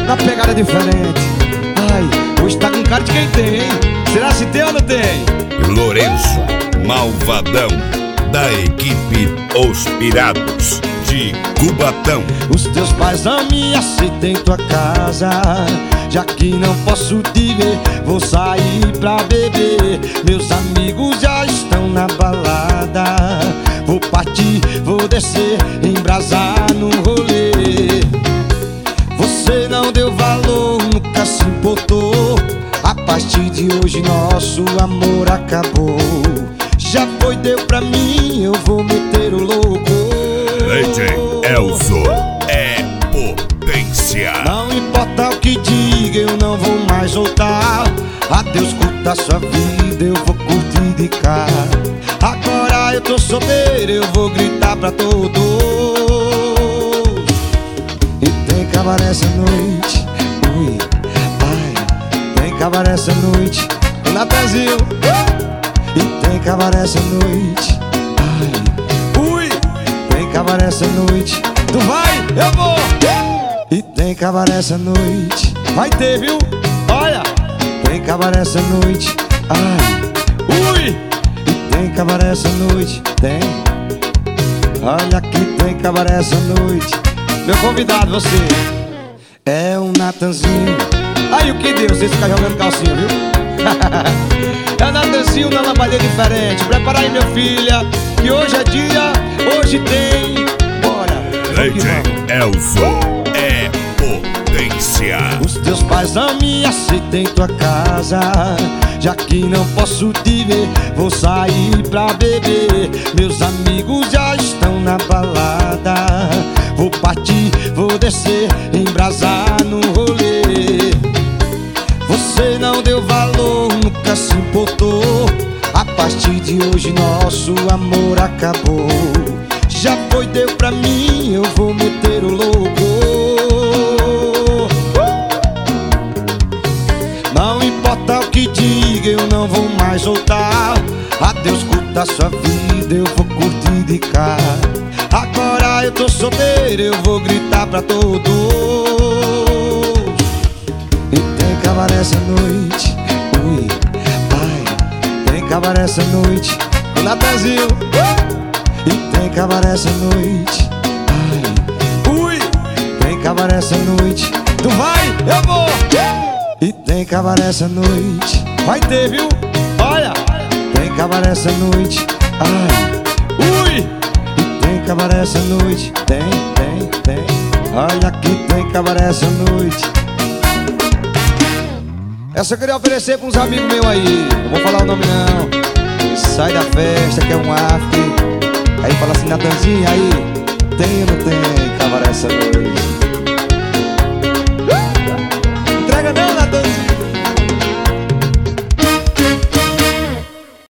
na pegada diferente. Ai, hoje tá com cara de quem tem, hein? Será se tem ou não tem? Lourenço Malvadão, da equipe Os Pirados de Cubatão. Os teus pais não me aceitam em tua casa, já que não posso te ver, vou sair pra beber. Meus amigos já estão na balada, vou partir, vou descer, embrasar no rolê. Você não deu valor, nunca se importou. A partir de hoje nosso amor acabou. Já foi, deu pra mim, eu vou meter o louco. DJ Elzo é potência. Não importa o que diga, eu não vou mais voltar. Adeus, curta sua vida, eu vou curtir de cá. Agora eu tô solteiro, eu vou gritar pra todos. E tem cabaré essa noite, ui, ai. Tem cabaré essa noite, o Natanzinho. E tem cabaré essa noite, ai, ui. Tem cabaré essa noite, tu vai, eu vou. E tem cabaré essa noite, vai ter, viu? Olha, tem cabaré essa noite, ai, ui. E tem cabaré essa noite, tem. Olha que tem cabaré essa noite. Meu convidado, você é um Natanzinho. Aí o que deu, vocês ficam jogando calcinha, viu? É o Natanzinho na lambadeira diferente. Prepara aí, meu filha, que hoje é dia, hoje tem. Bora, DJ Elzo é potência. os teus pais não me aceitam em tua casa, já que não posso te ver, vou sair pra beber. Meus amigos já estão na balada, vou partir, vou descer, embrasar no rolê. Você não deu valor, nunca se importou. A partir de hoje nosso amor acabou. Já foi, deu pra mim, eu vou meter o louco. Não importa o que diga, eu não vou mais voltar. Adeus, curta sua vida, eu vou curtir de cá. Agora eu tô solteiro, eu vou gritar pra todos. E tem cabaré essa noite, ui, ai. Tem cabaré essa noite, o Natanzinho. E tem cabaré essa noite, ai, ui. Tem cabaré essa noite, tu vai, eu vou. E tem cabaré essa noite, vai ter, viu? Olha, tem cabaré essa noite, ai, ui. E tem cabaré essa noite, tem. Olha que tem cabaré essa noite. Essa eu queria oferecer pra uns amigos meus aí. Não vou falar o nome não. Sai da festa que é um after. Aí fala assim, Natanzinho, aí tem ou não tem cabaré essa noite?